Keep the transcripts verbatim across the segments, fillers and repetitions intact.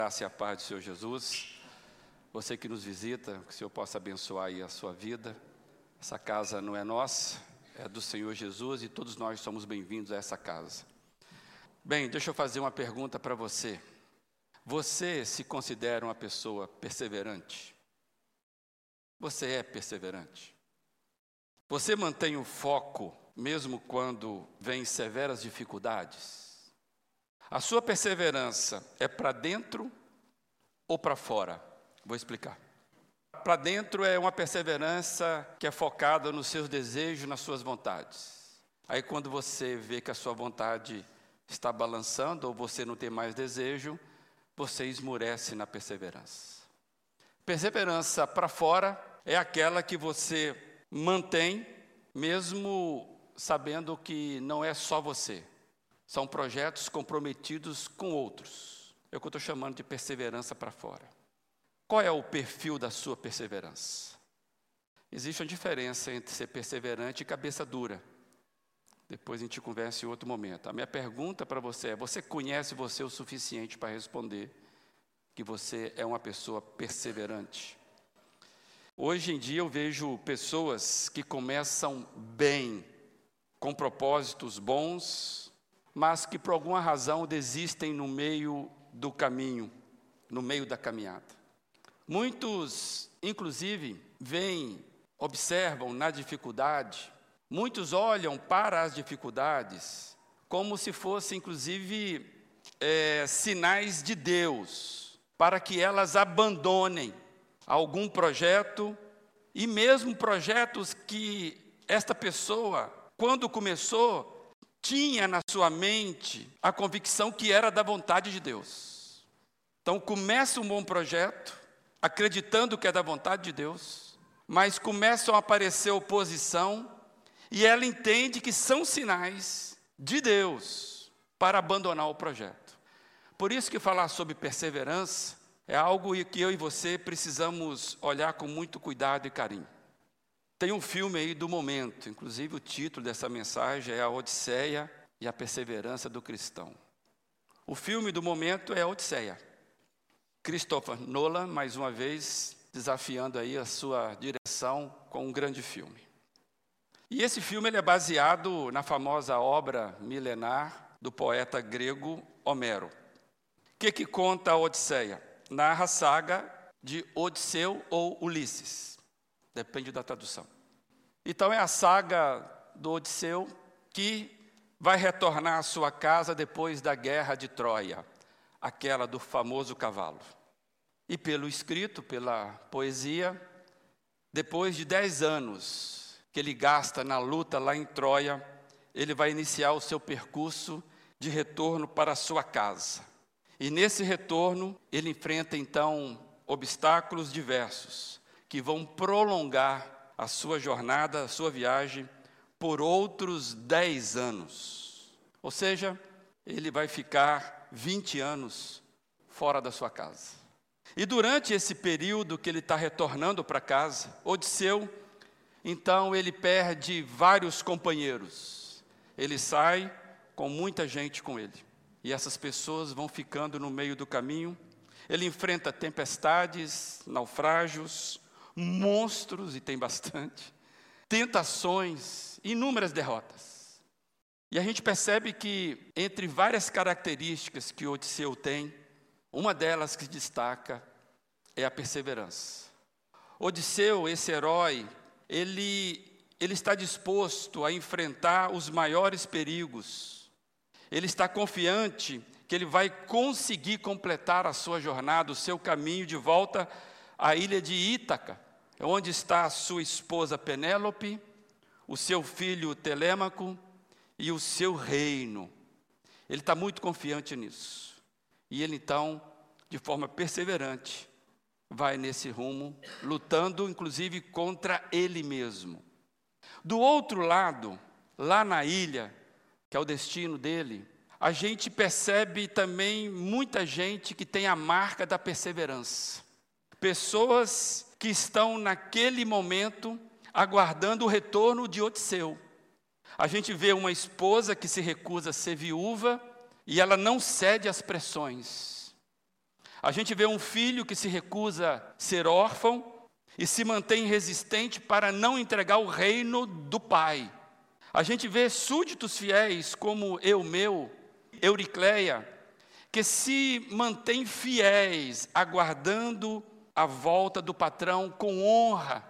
Graça e a paz do Senhor Jesus. Você que nos visita, que o Senhor possa abençoar aí a sua vida. Essa casa não é nossa, é do Senhor Jesus e todos nós somos bem-vindos a essa casa. Bem, deixa eu fazer uma pergunta para você. Você se considera uma pessoa perseverante? Você é perseverante? Você mantém o foco mesmo quando vem severas dificuldades? A sua perseverança é para dentro ou para fora? Vou explicar. Para dentro é uma perseverança que é focada nos seus desejos, nas suas vontades. Aí quando você vê que a sua vontade está balançando ou você não tem mais desejo, você esmurece na perseverança. Perseverança para fora é aquela que você mantém, mesmo sabendo que não é só você. São projetos comprometidos com outros. É o que eu estou chamando de perseverança para fora. Qual é o perfil da sua perseverança? Existe uma diferença entre ser perseverante e cabeça dura. Depois a gente conversa em outro momento. A minha pergunta para você é, você conhece você o suficiente para responder que você é uma pessoa perseverante? Hoje em dia eu vejo pessoas que começam bem, com propósitos bons, mas que por alguma razão desistem no meio do caminho, no meio da caminhada. Muitos, inclusive, veem, observam na dificuldade, muitos olham para as dificuldades como se fossem, inclusive, é, sinais de Deus, para que elas abandonem algum projeto, e mesmo projetos que esta pessoa, quando começou, tinha na sua mente a convicção que era da vontade de Deus. Então começa um bom projeto, acreditando que é da vontade de Deus, mas começam a aparecer oposição, e ela entende que são sinais de Deus para abandonar o projeto. Por isso que falar sobre perseverança é algo que eu e você precisamos olhar com muito cuidado e carinho. Tem um filme aí do momento, inclusive o título dessa mensagem é A Odisseia e a Perseverança do Cristão. O filme do momento é A Odisseia. Christopher Nolan, mais uma vez, desafiando aí a sua direção com um grande filme. E esse filme ele é baseado na famosa obra milenar do poeta grego Homero. O que, que conta a Odisseia? Narra a saga de Odisseu ou Ulisses. Depende da tradução. Então é a saga do Odisseu que vai retornar à sua casa depois da guerra de Troia, aquela do famoso cavalo. E pelo escrito, pela poesia, depois de dez anos que ele gasta na luta lá em Troia, ele vai iniciar o seu percurso de retorno para a sua casa. E nesse retorno, ele enfrenta então obstáculos diversos, que vão prolongar a sua jornada, a sua viagem, por outros dez anos. Ou seja, ele vai ficar vinte anos fora da sua casa. E durante esse período que ele está retornando para casa, Odisseu, então ele perde vários companheiros. Ele sai com muita gente com ele. E essas pessoas vão ficando no meio do caminho. Ele enfrenta tempestades, naufrágios, monstros, e tem bastante, tentações, inúmeras derrotas. E a gente percebe que, entre várias características que Odisseu tem, uma delas que destaca é a perseverança. Odisseu, esse herói, ele, ele está disposto a enfrentar os maiores perigos. Ele está confiante que ele vai conseguir completar a sua jornada, o seu caminho de volta à ilha de Ítaca, onde está a sua esposa Penélope, o seu filho Telêmaco e o seu reino. Ele está muito confiante nisso. E ele então, de forma perseverante, vai nesse rumo, lutando inclusive contra ele mesmo. Do outro lado, lá na ilha, que é o destino dele, a gente percebe também muita gente que tem a marca da perseverança. Pessoas que estão naquele momento aguardando o retorno de Odisseu. A gente vê uma esposa que se recusa a ser viúva e ela não cede às pressões. A gente vê um filho que se recusa a ser órfão e se mantém resistente para não entregar o reino do pai. A gente vê súditos fiéis como Eumeu, Euricleia, que se mantêm fiéis, aguardando a volta do patrão com honra.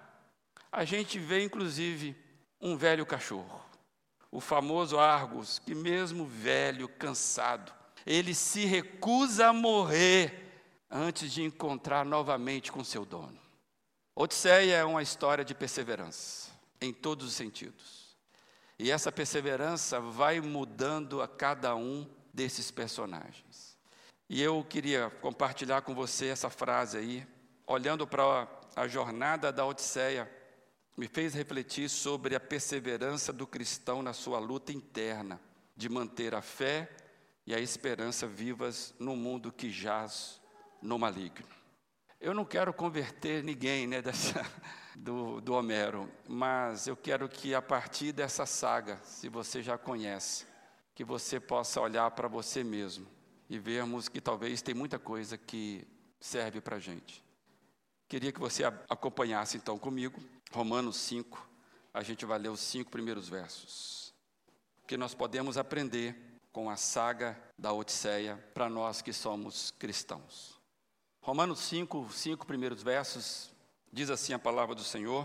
A gente vê, inclusive, um velho cachorro, o famoso Argos, que mesmo velho, cansado, ele se recusa a morrer antes de encontrar novamente com seu dono. Odisseia é uma história de perseverança, em todos os sentidos. E essa perseverança vai mudando a cada um desses personagens. E eu queria compartilhar com você essa frase aí, olhando para a jornada da Odisseia, me fez refletir sobre a perseverança do cristão na sua luta interna, de manter a fé e a esperança vivas no mundo que jaz no maligno. Eu não quero converter ninguém, né, dessa, do, do Homero, mas eu quero que a partir dessa saga, se você já conhece, que você possa olhar para você mesmo e vermos que talvez tem muita coisa que serve para a gente. Queria que você acompanhasse então comigo, Romanos cinco, a gente vai ler os cinco primeiros versos, que nós podemos aprender com a saga da Odisseia para nós que somos cristãos. Romanos cinco, cinco primeiros versos, diz assim a palavra do Senhor: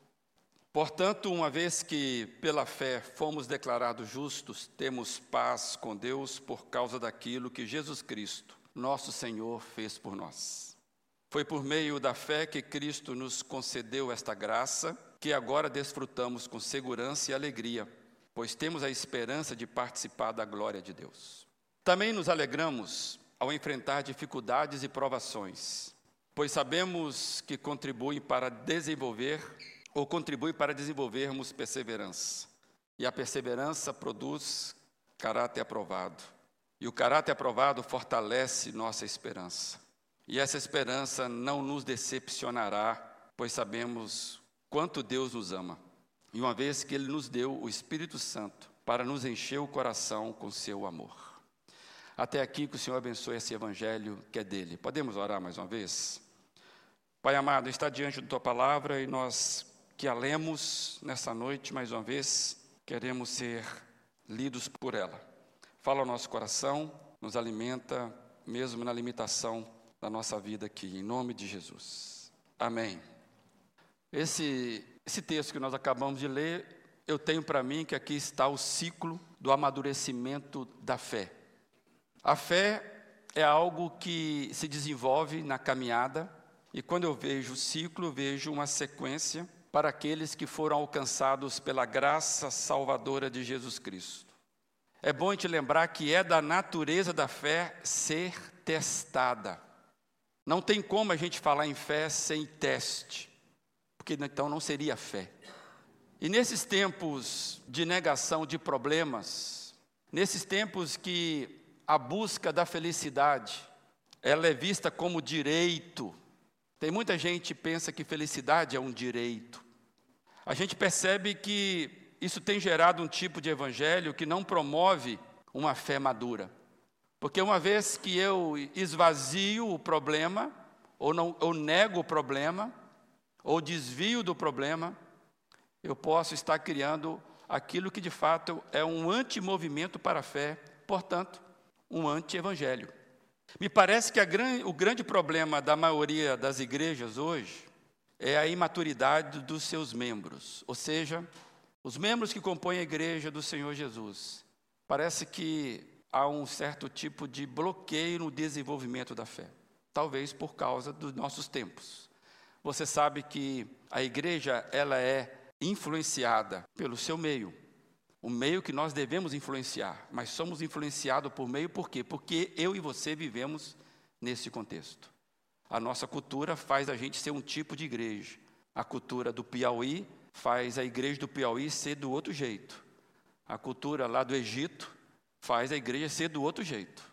portanto, uma vez que pela fé fomos declarados justos, temos paz com Deus por causa daquilo que Jesus Cristo, nosso Senhor, fez por nós. Foi por meio da fé que Cristo nos concedeu esta graça, que agora desfrutamos com segurança e alegria, pois temos a esperança de participar da glória de Deus. Também nos alegramos ao enfrentar dificuldades e provações, pois sabemos que contribuem para desenvolver, ou contribui para desenvolvermos perseverança. E a perseverança produz caráter aprovado. E o caráter aprovado fortalece nossa esperança. E essa esperança não nos decepcionará, pois sabemos quanto Deus nos ama. E uma vez que Ele nos deu o Espírito Santo para nos encher o coração com seu amor. Até aqui que o Senhor abençoe esse evangelho que é dele. Podemos orar mais uma vez? Pai amado, está diante da Tua palavra e nós que a lemos nessa noite mais uma vez, queremos ser lidos por ela. Fala ao nosso coração, nos alimenta, mesmo na limitação da nossa vida aqui, em nome de Jesus. Amém. Esse, esse texto que nós acabamos de ler, eu tenho para mim que aqui está o ciclo do amadurecimento da fé. A fé é algo que se desenvolve na caminhada, e quando eu vejo o ciclo, eu vejo uma sequência para aqueles que foram alcançados pela graça salvadora de Jesus Cristo. É bom te lembrar que é da natureza da fé ser testada. Não tem como a gente falar em fé sem teste, porque então não seria fé. E nesses tempos de negação de problemas, nesses tempos que a busca da felicidade, ela é vista como direito. Tem muita gente que pensa que felicidade é um direito. A gente percebe que isso tem gerado um tipo de evangelho que não promove uma fé madura. Porque uma vez que eu esvazio o problema, ou, não, ou nego o problema, ou desvio do problema, eu posso estar criando aquilo que de fato é um antimovimento para a fé, portanto, um anti-evangelho. Me parece que a gran, o grande problema da maioria das igrejas hoje é a imaturidade dos seus membros, ou seja, os membros que compõem a igreja do Senhor Jesus. Parece que há um certo tipo de bloqueio no desenvolvimento da fé, talvez por causa dos nossos tempos. Você sabe que a igreja ela é influenciada pelo seu meio, o meio que nós devemos influenciar, mas somos influenciados por meio por quê? Porque eu e você vivemos nesse contexto. A nossa cultura faz a gente ser um tipo de igreja. A cultura do Piauí faz a igreja do Piauí ser do outro jeito. A cultura lá do Egito faz a igreja ser do outro jeito.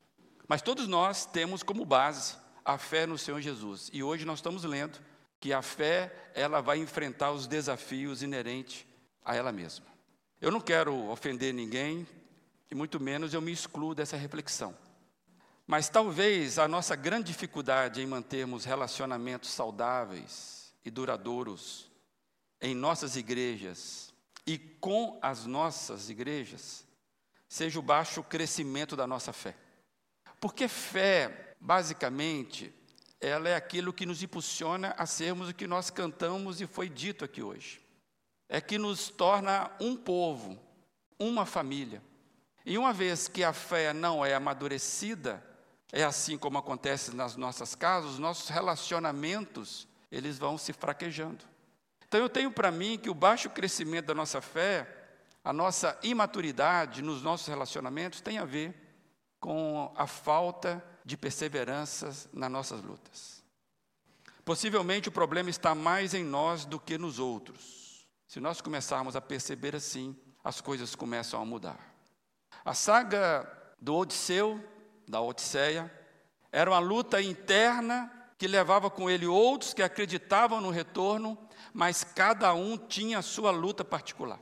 Mas todos nós temos como base a fé no Senhor Jesus. E hoje nós estamos lendo que a fé ela vai enfrentar os desafios inerentes a ela mesma. Eu não quero ofender ninguém, e muito menos eu me excluo dessa reflexão. Mas talvez a nossa grande dificuldade em mantermos relacionamentos saudáveis e duradouros em nossas igrejas e com as nossas igrejas seja o baixo crescimento da nossa fé. Porque fé, basicamente, ela é aquilo que nos impulsiona a sermos o que nós cantamos e foi dito aqui hoje. É que nos torna um povo, uma família. E uma vez que a fé não é amadurecida, é assim como acontece nas nossas casas, os nossos relacionamentos, eles vão se fraquejando. Então eu tenho para mim que o baixo crescimento da nossa fé, a nossa imaturidade nos nossos relacionamentos tem a ver com a falta de perseverança nas nossas lutas. Possivelmente o problema está mais em nós do que nos outros. Se nós começarmos a perceber assim, as coisas começam a mudar. A saga do Odisseu, da Odisseia, era uma luta interna que levava com ele outros que acreditavam no retorno, mas cada um tinha a sua luta particular.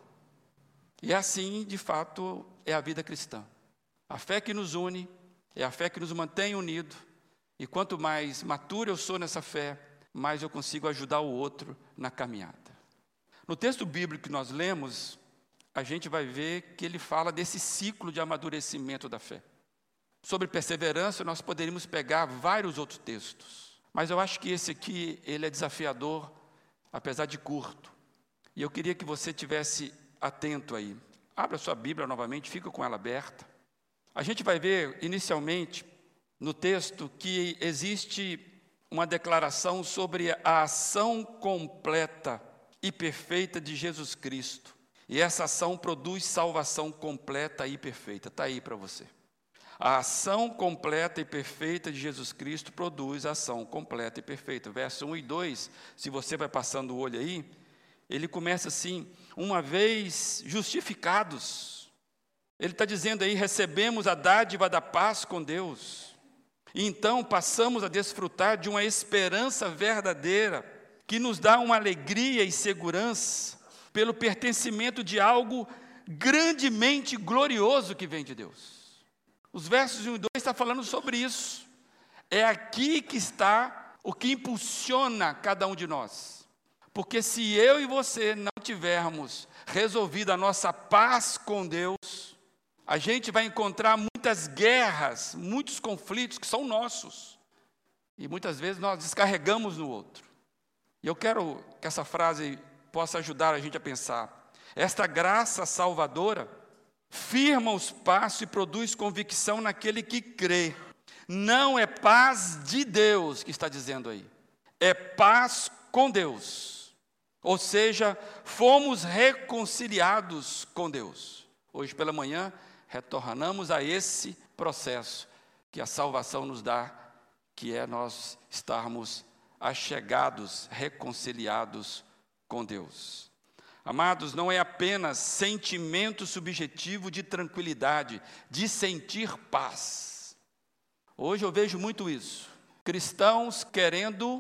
E assim, de fato, é a vida cristã. A fé que nos une, é a fé que nos mantém unidos, e quanto mais maturo eu sou nessa fé, mais eu consigo ajudar o outro na caminhada. No texto bíblico que nós lemos, a gente vai ver que ele fala desse ciclo de amadurecimento da fé. Sobre perseverança, nós poderíamos pegar vários outros textos, mas eu acho que esse aqui, ele é desafiador, apesar de curto. E eu queria que você tivesse atento aí. Abra sua Bíblia novamente, fica com ela aberta. A gente vai ver, inicialmente, no texto, que existe uma declaração sobre a ação completa e perfeita de Jesus Cristo. E essa ação produz salvação completa e perfeita. Está aí para você. A ação completa e perfeita de Jesus Cristo produz a ação completa e perfeita. Verso um e dois, se você vai passando o olho aí, ele começa assim: uma vez justificados. Ele está dizendo aí, recebemos a dádiva da paz com Deus. E então passamos a desfrutar de uma esperança verdadeira, que nos dá uma alegria e segurança, pelo pertencimento de algo grandemente glorioso que vem de Deus. Os versos um e dois estão falando sobre isso. É aqui que está o que impulsiona cada um de nós. Porque se eu e você não tivermos resolvido a nossa paz com Deus, a gente vai encontrar muitas guerras, muitos conflitos que são nossos. E muitas vezes nós descarregamos no outro. E eu quero que essa frase possa ajudar a gente a pensar. Esta graça salvadora firma os passos e produz convicção naquele que crê. Não é paz de Deus que está dizendo aí. É paz com Deus. Ou seja, fomos reconciliados com Deus. Hoje pela manhã, retornamos a esse processo que a salvação nos dá, que é nós estarmos achegados, reconciliados com Deus. Amados, não é apenas sentimento subjetivo de tranquilidade, de sentir paz. Hoje eu vejo muito isso. Cristãos querendo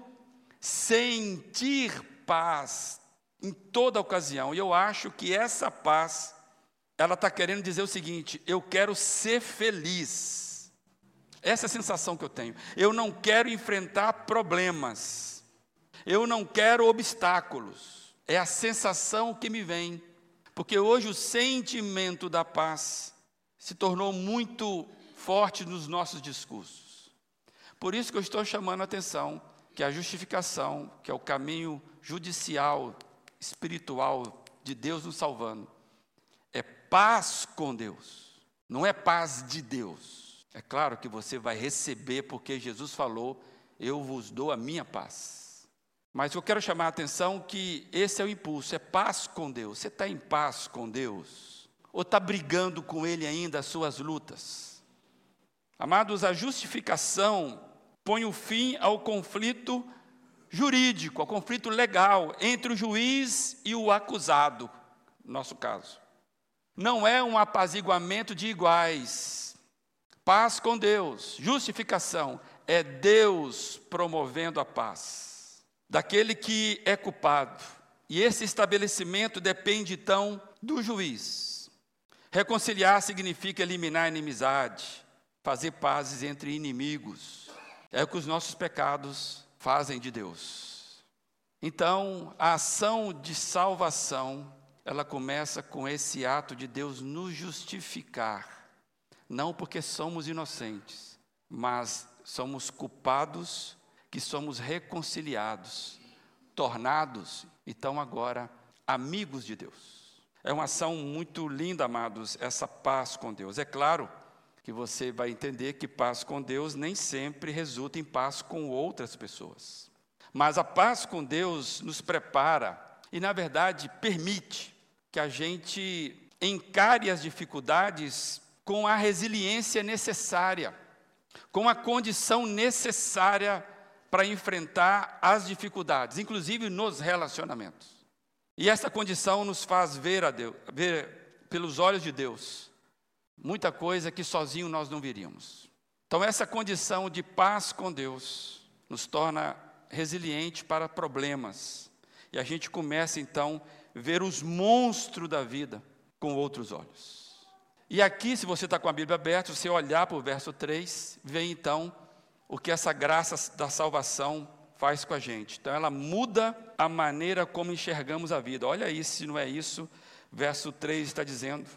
sentir paz em toda ocasião. E eu acho que essa paz, ela está querendo dizer o seguinte: eu quero ser feliz. Essa é a sensação que eu tenho. Eu não quero enfrentar problemas. Eu não quero obstáculos. É a sensação que me vem, porque hoje o sentimento da paz se tornou muito forte nos nossos discursos. Por isso que eu estou chamando a atenção que a justificação, que é o caminho judicial, espiritual de Deus nos salvando, é paz com Deus, não é paz de Deus. É claro que você vai receber, porque Jesus falou, eu vos dou a minha paz. Mas eu quero chamar a atenção que esse é o impulso, é paz com Deus. Você está em paz com Deus? Ou está brigando com Ele ainda as suas lutas? Amados, a justificação põe o fim ao conflito jurídico, ao conflito legal entre o juiz e o acusado, no nosso caso. Não é um apaziguamento de iguais. Paz com Deus, justificação, é Deus promovendo a paz daquele que é culpado. E esse estabelecimento depende, então, do juiz. Reconciliar significa eliminar a inimizade, fazer pazes entre inimigos. É o que os nossos pecados fazem de Deus. Então, a ação de salvação, ela começa com esse ato de Deus nos justificar. Não porque somos inocentes, mas somos culpados, que somos reconciliados, tornados, então agora, amigos de Deus. É uma ação muito linda, amados, essa paz com Deus. É claro que você vai entender que paz com Deus nem sempre resulta em paz com outras pessoas. Mas a paz com Deus nos prepara e, na verdade, permite que a gente encare as dificuldades com a resiliência necessária, com a condição necessária para enfrentar as dificuldades, inclusive nos relacionamentos. E essa condição nos faz ver a Deus, ver pelos olhos de Deus, muita coisa que sozinho nós não veríamos. Então essa condição de paz com Deus nos torna resiliente para problemas. E a gente começa então a ver os monstros da vida com outros olhos. E aqui, se você está com a Bíblia aberta, você olhar para o verso três, vem então o que essa graça da salvação faz com a gente. Então ela muda a maneira como enxergamos a vida. Olha aí, se não é isso, verso três está dizendo.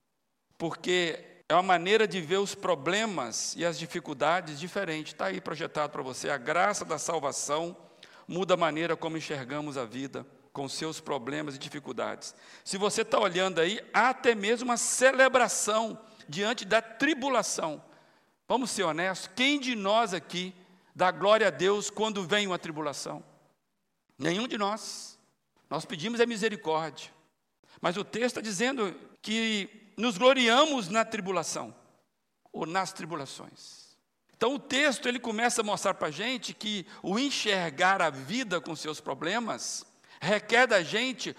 Porque é uma maneira de ver os problemas e as dificuldades diferente. Está aí projetado para você. A graça da salvação muda a maneira como enxergamos a vida, com seus problemas e dificuldades. Se você está olhando aí, há até mesmo uma celebração diante da tribulação. Vamos ser honestos, quem de nós aqui dá glória a Deus quando vem uma tribulação? Nenhum de nós. Nós pedimos a misericórdia. Mas o texto está dizendo que nos gloriamos na tribulação, ou nas tribulações. Então o texto ele começa a mostrar para a gente que o enxergar a vida com seus problemas requer da gente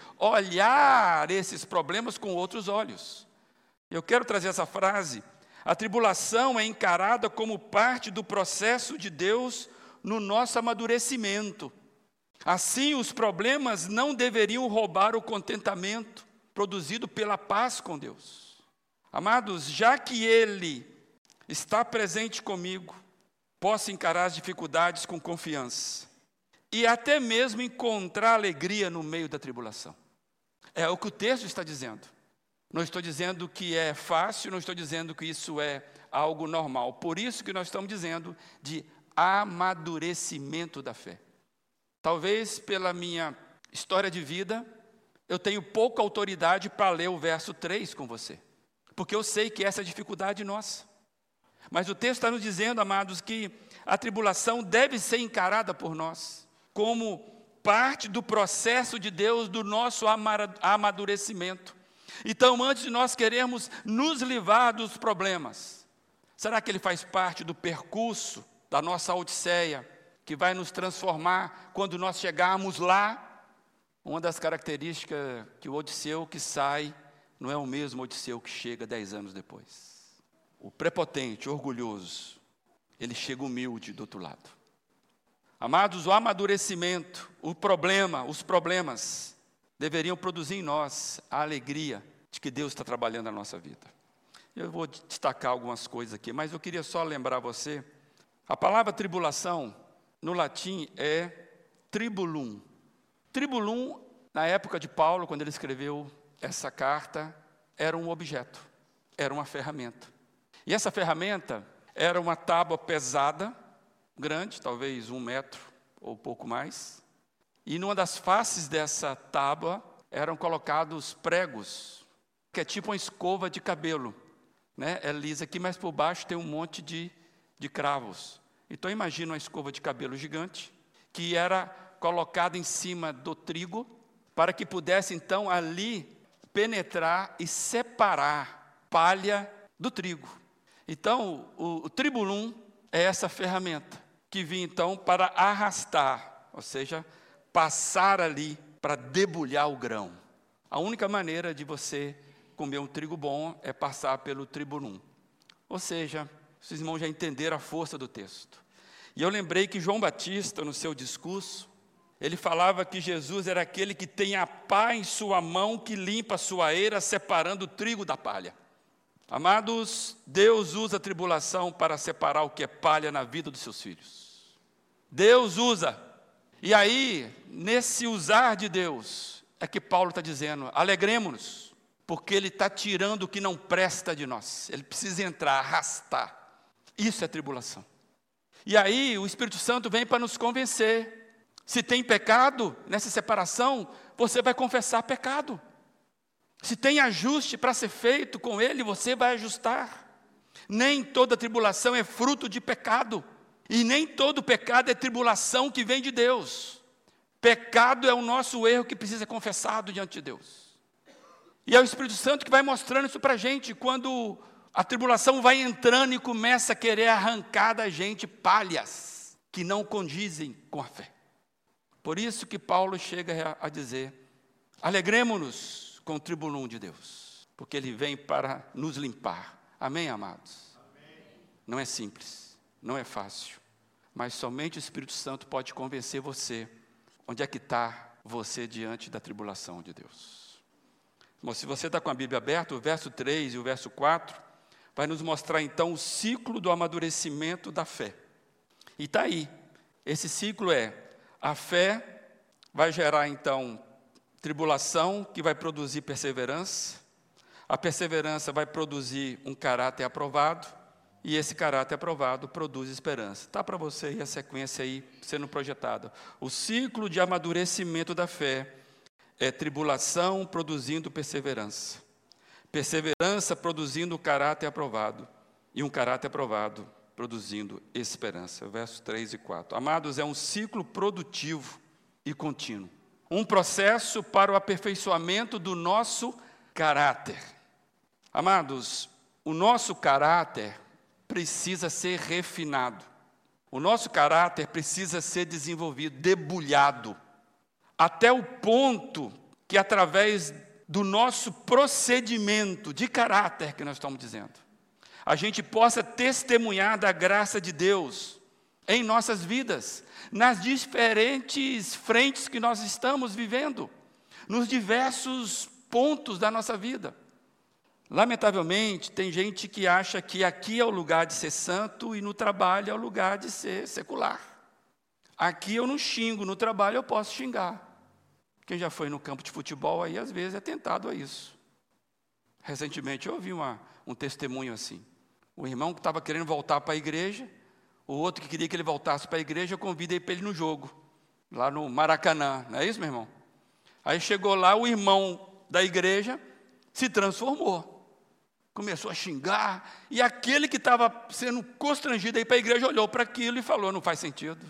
olhar esses problemas com outros olhos. Eu quero trazer essa frase. A tribulação é encarada como parte do processo de Deus no nosso amadurecimento. Assim, os problemas não deveriam roubar o contentamento produzido pela paz com Deus. Amados, já que Ele está presente comigo, posso encarar as dificuldades com confiança e até mesmo encontrar alegria no meio da tribulação. É o que o texto está dizendo. Não estou dizendo que é fácil, não estou dizendo que isso é algo normal. Por isso que nós estamos dizendo de amadurecimento da fé. Talvez pela minha história de vida, eu tenho pouca autoridade para ler o verso três com você. Porque eu sei que essa é a dificuldade nossa. Mas o texto está nos dizendo, amados, que a tribulação deve ser encarada por nós como parte do processo de Deus, do nosso amadurecimento. Então, antes de nós querermos nos livrar dos problemas, será que ele faz parte do percurso da nossa odisseia, que vai nos transformar quando nós chegarmos lá? Uma das características que o odisseu que sai não é o mesmo odisseu que chega dez anos depois. O prepotente, orgulhoso, ele chega humilde do outro lado. Amados, o amadurecimento, o problema, os problemas deveriam produzir em nós a alegria de que Deus está trabalhando na nossa vida. Eu vou destacar algumas coisas aqui, mas eu queria só lembrar você, a palavra tribulação, no latim, é tribulum. Tribulum, na época de Paulo, quando ele escreveu essa carta, era um objeto, era uma ferramenta. E essa ferramenta era uma tábua pesada, grande, talvez um metro ou pouco mais. E numa das faces dessa tábua eram colocados pregos, que é tipo uma escova de cabelo, né? É lisa aqui, mas por baixo tem um monte de, de cravos. Então imagina uma escova de cabelo gigante, que era colocada em cima do trigo, para que pudesse então ali penetrar e separar palha do trigo. Então o, o tribulum é essa ferramenta, que vinha então para arrastar, ou seja, passar ali para debulhar o grão. A única maneira de você comer um trigo bom é passar pelo tribulum. Ou seja, os irmãos já entenderam a força do texto. E eu lembrei que João Batista, no seu discurso, ele falava que Jesus era aquele que tem a pá em sua mão, que limpa a sua eira, separando o trigo da palha. Amados, Deus usa a tribulação para separar o que é palha na vida dos seus filhos. Deus usa. E aí, nesse usar de Deus, é que Paulo está dizendo, alegremos-nos, porque Ele está tirando o que não presta de nós. Ele precisa entrar, arrastar. Isso é tribulação. E aí, o Espírito Santo vem para nos convencer. Se tem pecado nessa separação, você vai confessar pecado. Se tem ajuste para ser feito com Ele, você vai ajustar. Nem toda tribulação é fruto de pecado. E nem todo pecado é tribulação que vem de Deus. Pecado é o nosso erro que precisa ser confessado diante de Deus. E é o Espírito Santo que vai mostrando isso para a gente. Quando a tribulação vai entrando e começa a querer arrancar da gente palhas que não condizem com a fé. Por isso que Paulo chega a dizer, alegremos-nos com o tribulum de Deus, porque Ele vem para nos limpar. Amém, amados? Amém. Não é simples, não é fácil, mas somente o Espírito Santo pode convencer você onde é que está você diante da tribulação de Deus. Bom, se você está com a Bíblia aberta, o verso três e o verso quatro vai nos mostrar então o ciclo do amadurecimento da fé. E está aí, esse ciclo é, a fé vai gerar então tribulação, que vai produzir perseverança. A perseverança vai produzir um caráter aprovado. E esse caráter aprovado produz esperança. Está para você aí a sequência aí sendo projetada. O ciclo de amadurecimento da fé é tribulação produzindo perseverança. Perseverança produzindo caráter aprovado. E um caráter aprovado produzindo esperança. Versos três e quatro. Amados, é um ciclo produtivo e contínuo. Um processo para o aperfeiçoamento do nosso caráter. Amados, o nosso caráter precisa ser refinado. O nosso caráter precisa ser desenvolvido, debulhado, até o ponto que através do nosso procedimento de caráter que nós estamos dizendo, a gente possa testemunhar da graça de Deus em nossas vidas, nas diferentes frentes que nós estamos vivendo, nos diversos pontos da nossa vida. Lamentavelmente, tem gente que acha que aqui é o lugar de ser santo e no trabalho é o lugar de ser secular. Aqui eu não xingo, no trabalho eu posso xingar. Quem já foi no campo de futebol aí, às vezes, é tentado a isso. Recentemente eu ouvi uma, um testemunho assim. O irmão que estava querendo voltar para a igreja, o outro que queria que ele voltasse para a igreja, eu convidei para ele no jogo, lá no Maracanã, não é isso, meu irmão? Aí chegou lá, o irmão da igreja se transformou, começou a xingar, e aquele que estava sendo constrangido a ir para a igreja olhou para aquilo e falou, não faz sentido.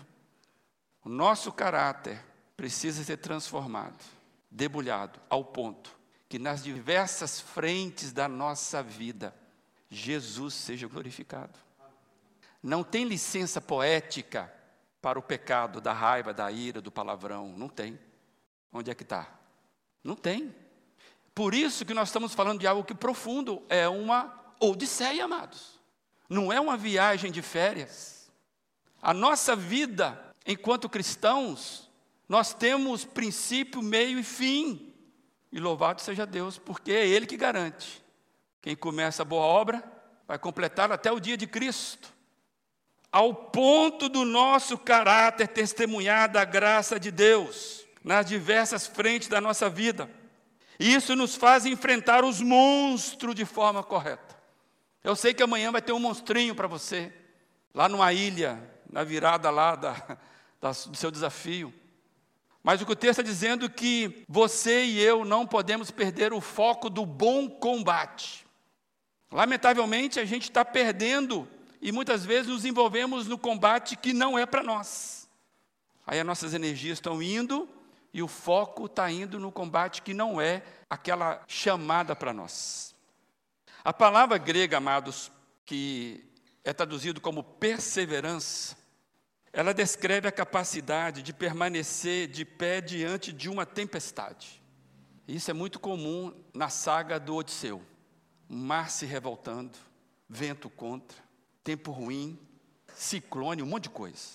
O nosso caráter precisa ser transformado, debulhado, ao ponto que nas diversas frentes da nossa vida, Jesus seja glorificado. Não tem licença poética para o pecado da raiva, da ira, do palavrão. Não tem. Onde é que está? Não tem. Por isso que nós estamos falando de algo que profundo. É uma odisseia, amados. Não é uma viagem de férias. A nossa vida, enquanto cristãos, nós temos princípio, meio e fim. E louvado seja Deus, porque é Ele que garante. Quem começa a boa obra, vai completar até o dia de Cristo. Ao ponto do nosso caráter testemunhar da graça de Deus nas diversas frentes da nossa vida. Isso nos faz enfrentar os monstros de forma correta. Eu sei que amanhã vai ter um monstrinho para você, lá numa ilha, na virada lá da, da, do seu desafio. Mas o que o texto está dizendo é que você e eu não podemos perder o foco do bom combate. Lamentavelmente, a gente está perdendo e muitas vezes nos envolvemos no combate que não é para nós. Aí as nossas energias estão indo e o foco está indo no combate que não é aquela chamada para nós. A palavra grega, amados, que é traduzido como perseverança, ela descreve a capacidade de permanecer de pé diante de uma tempestade. Isso é muito comum na saga do Odisseu. O mar se revoltando, vento contra, tempo ruim, ciclone, um monte de coisa.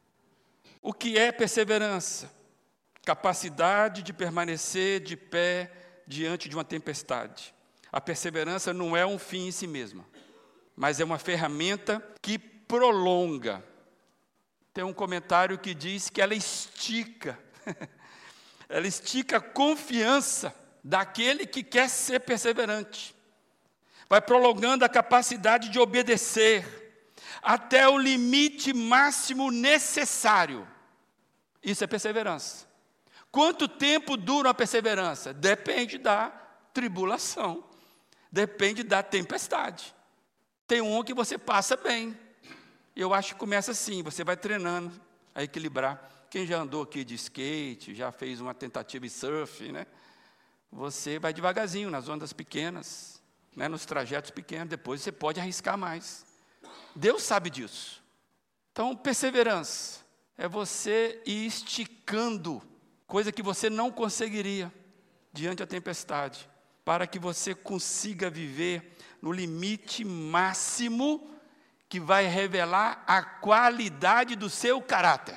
O que é perseverança? Capacidade de permanecer de pé diante de uma tempestade. A perseverança não é um fim em si mesma, mas é uma ferramenta que prolonga. Tem um comentário que diz que ela estica, ela estica a confiança daquele que quer ser perseverante. Vai prolongando a capacidade de obedecer até o limite máximo necessário. Isso é perseverança. Quanto tempo dura a perseverança? Depende da tribulação, depende da tempestade. Tem um que você passa bem. Eu acho que começa assim, você vai treinando a equilibrar. Quem já andou aqui de skate, já fez uma tentativa de surf, né? Você vai devagarzinho nas ondas pequenas, né? Nos trajetos pequenos, depois você pode arriscar mais. Deus sabe disso. Então, perseverança é você ir esticando, coisa que você não conseguiria diante da tempestade, para que você consiga viver no limite máximo que vai revelar a qualidade do seu caráter.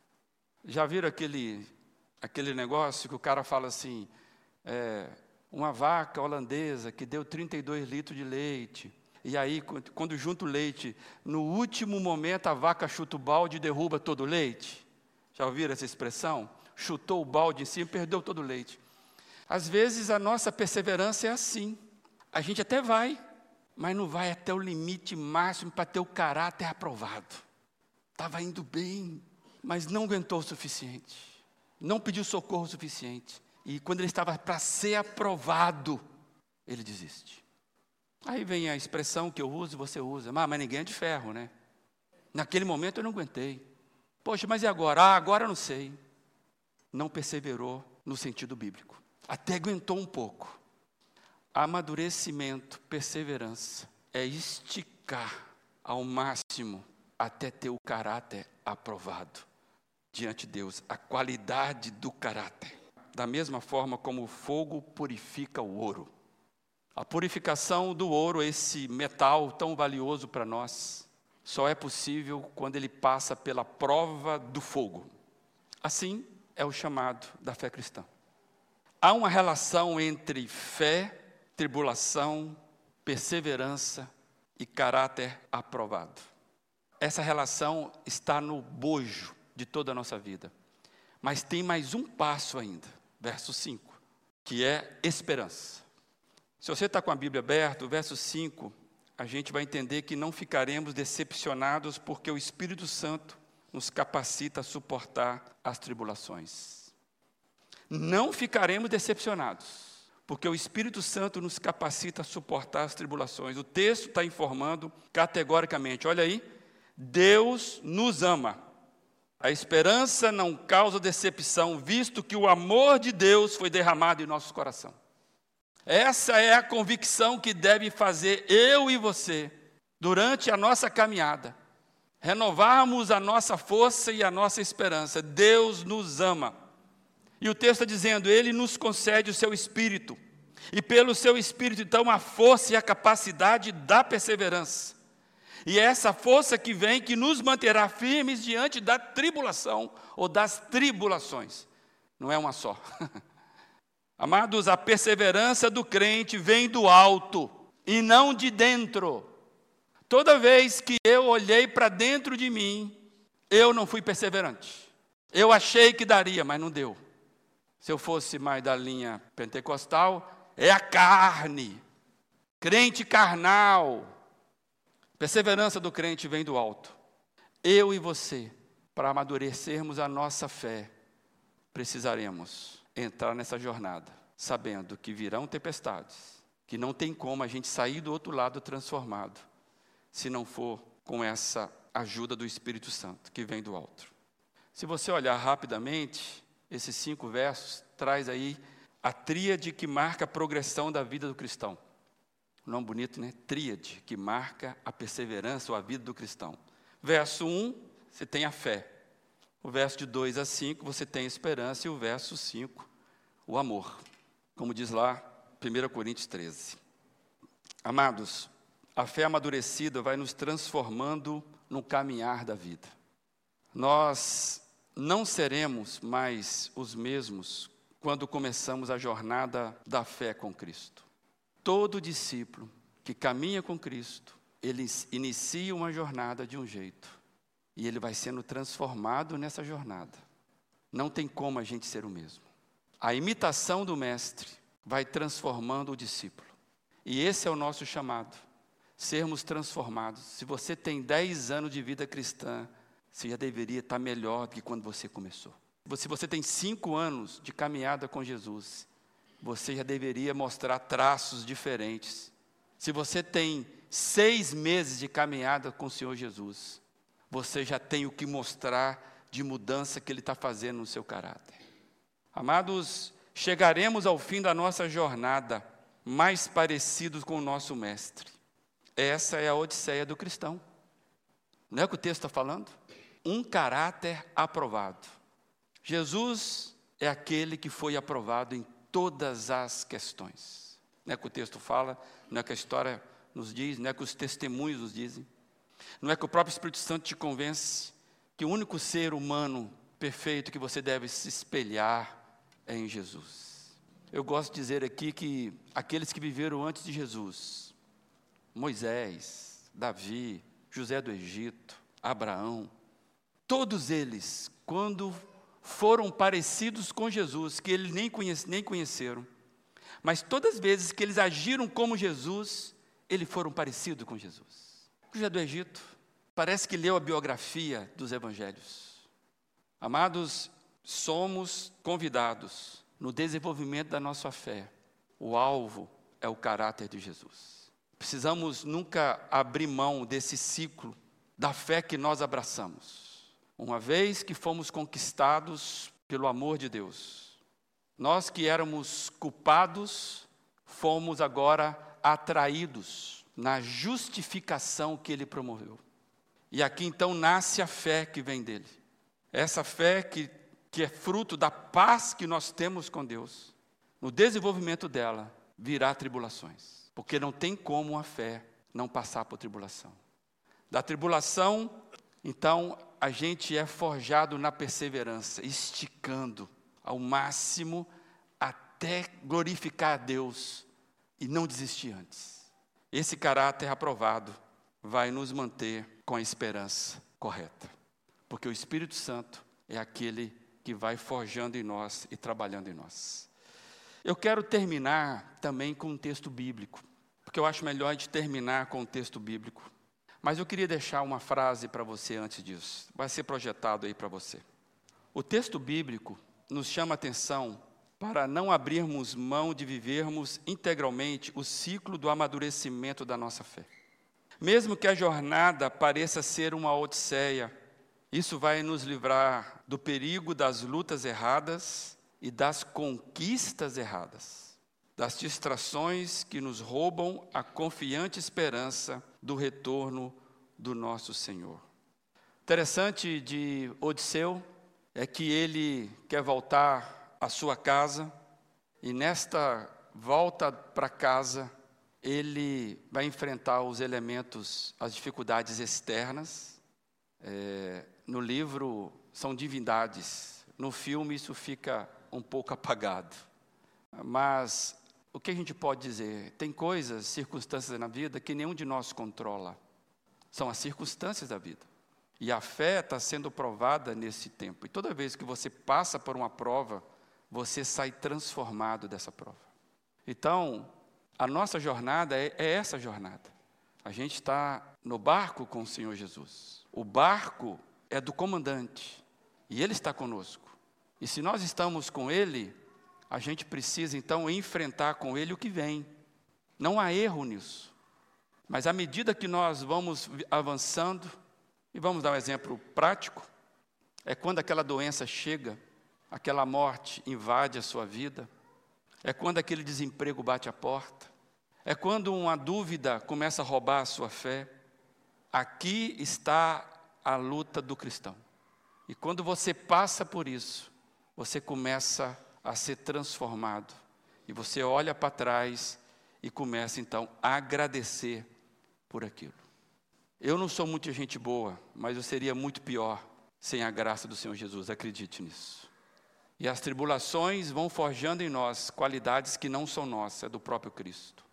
Já viram aquele, aquele negócio que o cara fala assim, é, uma vaca holandesa que deu trinta e dois litros de leite, e aí quando junta o leite, no último momento a vaca chuta o balde e derruba todo o leite? Já ouviram essa expressão? Chutou o balde em cima e perdeu todo o leite. Às vezes a nossa perseverança é assim, a gente até vai, mas não vai até o limite máximo para ter o caráter aprovado. Estava indo bem, mas não aguentou o suficiente. Não pediu socorro o suficiente. E quando ele estava para ser aprovado, ele desiste. Aí vem a expressão que eu uso e você usa. Ah, mas ninguém é de ferro, né? Naquele momento eu não aguentei. Poxa, mas e agora? Ah, agora eu não sei. Não perseverou no sentido bíblico. Até aguentou um pouco. Amadurecimento, perseverança, é esticar ao máximo até ter o caráter aprovado diante de Deus, a qualidade do caráter. Da mesma forma como o fogo purifica o ouro. A purificação do ouro, esse metal tão valioso para nós, só é possível quando ele passa pela prova do fogo. Assim é o chamado da fé cristã. Há uma relação entre fé, tribulação, perseverança e caráter aprovado. Essa relação está no bojo de toda a nossa vida. Mas tem mais um passo ainda, verso cinco, que é esperança. Se você está com a Bíblia aberta, o verso cinco, a gente vai entender que não ficaremos decepcionados porque o Espírito Santo nos capacita a suportar as tribulações. Não ficaremos decepcionados, porque o Espírito Santo nos capacita a suportar as tribulações. O texto está informando categoricamente, olha aí, Deus nos ama. A esperança não causa decepção, visto que o amor de Deus foi derramado em nosso coração. Essa é a convicção que deve fazer eu e você, durante a nossa caminhada, renovarmos a nossa força e a nossa esperança. Deus nos ama. E o texto está dizendo, Ele nos concede o seu Espírito. E pelo seu Espírito, então, a força e a capacidade da perseverança. E é essa força que vem, que nos manterá firmes diante da tribulação, ou das tribulações. Não é uma só. Amados, a perseverança do crente vem do alto, e não de dentro. Toda vez que eu olhei para dentro de mim, eu não fui perseverante. Eu achei que daria, mas não deu. Se eu fosse mais da linha pentecostal, é a carne, crente carnal. Perseverança do crente vem do alto. Eu e você, para amadurecermos a nossa fé, precisaremos entrar nessa jornada, sabendo que virão tempestades, que não tem como a gente sair do outro lado transformado, se não for com essa ajuda do Espírito Santo, que vem do alto. Se você olhar rapidamente, esses cinco versos traz aí a tríade que marca a progressão da vida do cristão. Nome bonito, né? Tríade, que marca a perseverança ou a vida do cristão. Verso um, você tem a fé. O verso de dois a cinco, você tem a esperança. E o verso cinco, o amor. Como diz lá, primeira Coríntios treze. Amados, a fé amadurecida vai nos transformando no caminhar da vida. Nós não seremos mais os mesmos quando começamos a jornada da fé com Cristo. todo discípulo que caminha com Cristo, ele inicia uma jornada de um jeito, e ele vai sendo transformado nessa jornada. Não tem como a gente ser o mesmo. A imitação do mestre vai transformando o discípulo. E esse é o nosso chamado, sermos transformados. Se você tem dez anos de vida cristã, você já deveria estar melhor do que quando você começou. Se você tem cinco anos de caminhada com Jesus, você já deveria mostrar traços diferentes. Se você tem seis meses de caminhada com o Senhor Jesus, você já tem o que mostrar de mudança que Ele está fazendo no seu caráter. Amados, chegaremos ao fim da nossa jornada mais parecidos com o nosso Mestre. Essa é a odisseia do cristão. Não é o que o texto está falando? Um caráter aprovado. Jesus é aquele que foi aprovado em todas as questões. Não é o que o texto fala, não é o que a história nos diz, não é o que os testemunhos nos dizem. Não é que o próprio Espírito Santo te convence que o único ser humano perfeito que você deve se espelhar é em Jesus. Eu gosto de dizer aqui que aqueles que viveram antes de Jesus, Moisés, Davi, José do Egito, Abraão, todos eles, quando foram parecidos com Jesus, que eles nem, conhece, nem conheceram, mas todas as vezes que eles agiram como Jesus, eles foram parecidos com Jesus. José do Egito, parece que leu a biografia dos evangelhos. Amados, somos convidados no desenvolvimento da nossa fé. O alvo é o caráter de Jesus. Precisamos nunca abrir mão desse ciclo da fé que nós abraçamos. Uma vez que fomos conquistados pelo amor de Deus, nós que éramos culpados, fomos agora atraídos na justificação que Ele promoveu. E aqui então nasce a fé que vem dele. Essa fé que, que é fruto da paz que nós temos com Deus. No desenvolvimento dela, virá tribulações. Porque não tem como a fé não passar por tribulação. Da tribulação, então, a gente é forjado na perseverança, esticando ao máximo até glorificar a Deus e não desistir antes. Esse caráter aprovado vai nos manter com a esperança correta. Porque o Espírito Santo é aquele que vai forjando em nós e trabalhando em nós. Eu quero terminar também com um texto bíblico, porque eu acho melhor de terminar com um texto bíblico. Mas eu queria deixar uma frase para você antes disso. Vai ser projetado aí para você. O texto bíblico nos chama a atenção para não abrirmos mão de vivermos integralmente o ciclo do amadurecimento da nossa fé. Mesmo que a jornada pareça ser uma odisseia, isso vai nos livrar do perigo das lutas erradas e das conquistas erradas, das distrações que nos roubam a confiante esperança do retorno do nosso Senhor. Interessante de Odisseu é que ele quer voltar à sua casa e nesta volta para casa ele vai enfrentar os elementos, as dificuldades externas. É, no livro são divindades, no filme isso fica um pouco apagado. Mas o que a gente pode dizer? Tem coisas, circunstâncias na vida que nenhum de nós controla. São as circunstâncias da vida. E a fé está sendo provada nesse tempo. E toda vez que você passa por uma prova, você sai transformado dessa prova. Então, a nossa jornada é, é essa jornada. A gente está no barco com o Senhor Jesus. O barco é do comandante. E Ele está conosco. E se nós estamos com Ele, a gente precisa, então, enfrentar com Ele o que vem. Não há erro nisso. Mas à medida que nós vamos avançando, e vamos dar um exemplo prático, é quando aquela doença chega, aquela morte invade a sua vida, é quando aquele desemprego bate a porta, é quando uma dúvida começa a roubar a sua fé. Aqui está a luta do cristão. E quando você passa por isso, você começa a ser transformado. E você olha para trás e começa então a agradecer por aquilo. Eu não sou muito gente boa, mas eu seria muito pior sem a graça do Senhor Jesus, acredite nisso. E as tribulações vão forjando em nós qualidades que não são nossas, é do próprio Cristo.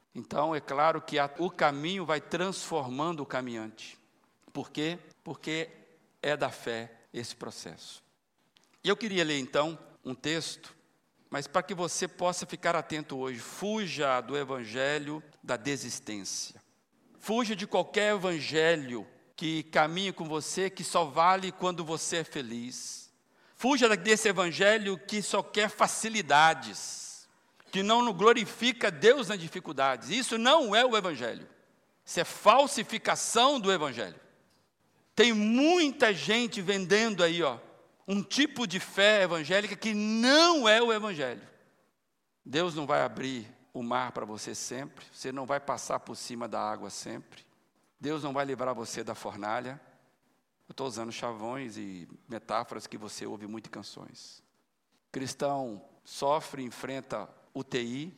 Então, é claro que a, o caminho vai transformando o caminhante. Por quê? Porque é da fé esse processo. E eu queria ler, então, um texto, mas para que você possa ficar atento hoje. Fuja do evangelho da desistência. Fuja de qualquer evangelho que caminhe com você, que só vale quando você é feliz. Fuja desse evangelho que só quer facilidades, que não glorifica Deus nas dificuldades. Isso não é o evangelho. Isso é falsificação do evangelho. Tem muita gente vendendo aí, ó, um tipo de fé evangélica que não é o evangelho. Deus não vai abrir o mar para você sempre, você não vai passar por cima da água sempre, Deus não vai livrar você da fornalha. Eu estou usando chavões e metáforas que você ouve muito em canções. Cristão sofre, enfrenta U T I,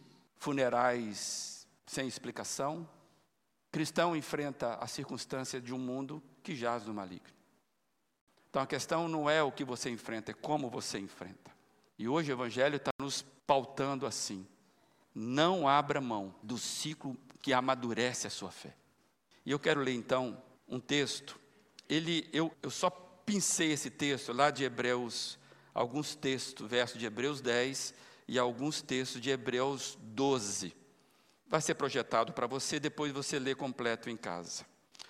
funerais sem explicação. Cristão enfrenta a circunstância de um mundo que jaz no maligno. Então a questão não é o que você enfrenta, é como você enfrenta. E hoje o Evangelho está nos pautando assim. Não abra mão do ciclo que amadurece a sua fé. E eu quero ler então um texto. Ele, eu, eu só pincei esse texto lá de Hebreus, alguns textos, versos de Hebreus dez e alguns textos de Hebreus doze. Vai ser projetado para você, depois você lê completo em casa.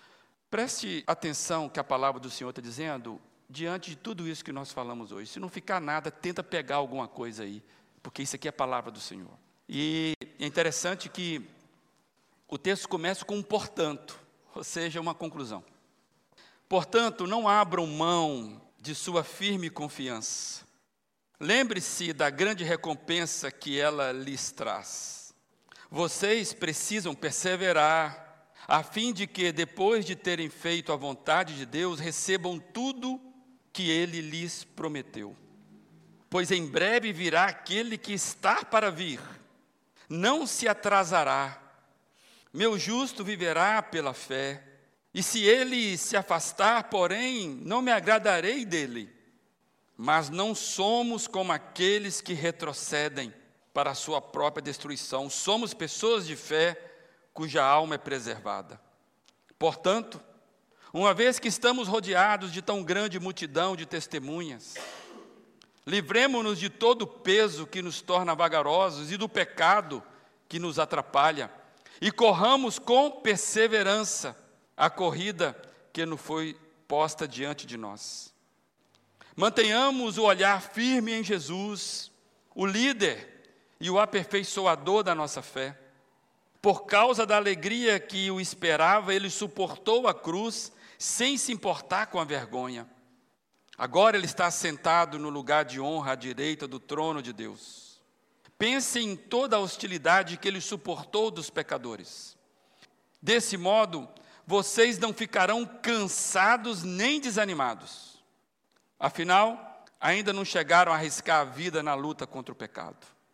Preste atenção que a palavra do Senhor está dizendo, diante de tudo isso que nós falamos hoje. Se não ficar nada, tenta pegar alguma coisa aí, porque isso aqui é a palavra do Senhor. E é interessante que o texto começa com um portanto, ou seja, uma conclusão. Portanto, não abram mão de sua firme confiança. Lembre-se da grande recompensa que ela lhes traz. Vocês precisam perseverar, a fim de que, depois de terem feito a vontade de Deus, recebam tudo que Ele lhes prometeu. Pois em breve virá aquele que está para vir, não se atrasará. Meu justo viverá pela fé, e se ele se afastar, porém, não me agradarei dele. Mas não somos como aqueles que retrocedem para a sua própria destruição. Somos pessoas de fé cuja alma é preservada. Portanto, uma vez que estamos rodeados de tão grande multidão de testemunhas, livremo-nos de todo o peso que nos torna vagarosos e do pecado que nos atrapalha, e corramos com perseverança a corrida que nos foi posta diante de nós. Mantenhamos o olhar firme em Jesus, o líder e o aperfeiçoador da nossa fé. Por causa da alegria que o esperava, ele suportou a cruz sem se importar com a vergonha. Agora ele está sentado no lugar de honra à direita do trono de Deus. Pense em toda a hostilidade que ele suportou dos pecadores. Desse modo, vocês não ficarão cansados nem desanimados. Afinal, ainda não chegaram a arriscar a vida na luta contra o pecado.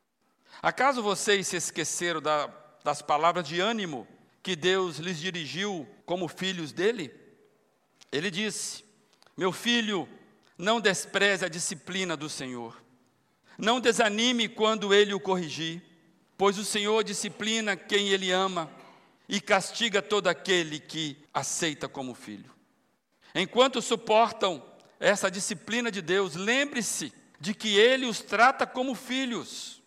Acaso vocês se esqueceram da, das palavras de ânimo que Deus lhes dirigiu como filhos dele? Ele disse: meu filho, não despreze a disciplina do Senhor. Não desanime quando ele o corrigir, pois o Senhor disciplina quem ele ama e castiga todo aquele que aceita como filho. Enquanto suportam essa disciplina de Deus, lembre-se de que ele os trata como filhos.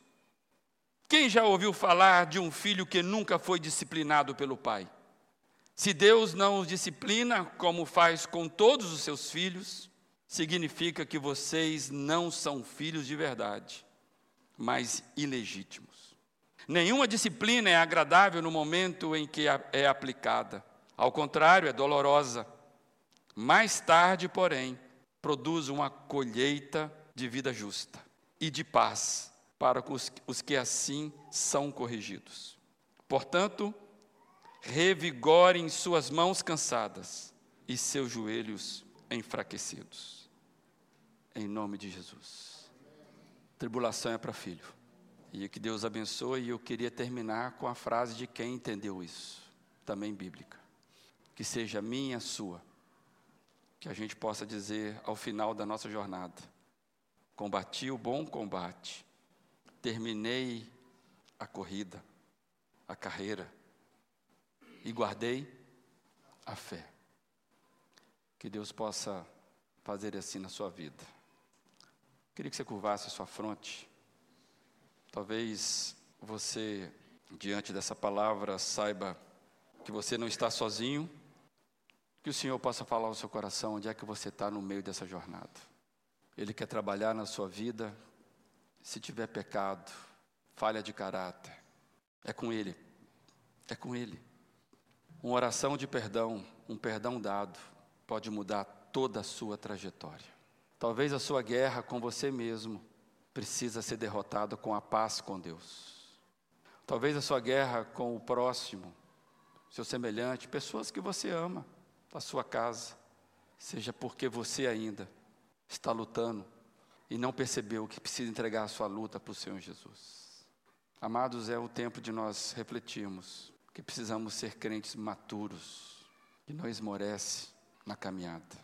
Quem já ouviu falar de um filho que nunca foi disciplinado pelo pai? Se Deus não os disciplina, como faz com todos os seus filhos, significa que vocês não são filhos de verdade, mas ilegítimos. Nenhuma disciplina é agradável no momento em que é aplicada. Ao contrário, é dolorosa. Mais tarde, porém, produz uma colheita de vida justa e de paz para os, os que assim são corrigidos. Portanto, revigorem suas mãos cansadas e seus joelhos enfraquecidos. Em nome de Jesus. Tribulação é para filho. E que Deus abençoe. E eu queria terminar com a frase de quem entendeu isso, também bíblica. Que seja minha, sua. Que a gente possa dizer ao final da nossa jornada: combati o bom combate, terminei a corrida, a carreira e guardei a fé. Que Deus possa fazer assim na sua vida. Queria que você curvasse a sua fronte. Talvez você, diante dessa palavra, saiba que você não está sozinho, que o Senhor possa falar ao seu coração onde é que você está no meio dessa jornada. Ele quer trabalhar na sua vida. Se tiver pecado, falha de caráter, é com Ele, é com Ele. Uma oração de perdão, um perdão dado, pode mudar toda a sua trajetória. Talvez a sua guerra com você mesmo precisa ser derrotada com a paz com Deus. Talvez a sua guerra com o próximo, seu semelhante, pessoas que você ama, a sua casa, seja porque você ainda está lutando e não percebeu que precisa entregar a sua luta para o Senhor Jesus. Amados, é o tempo de nós refletirmos que precisamos ser crentes maturos, que não esmorece na caminhada.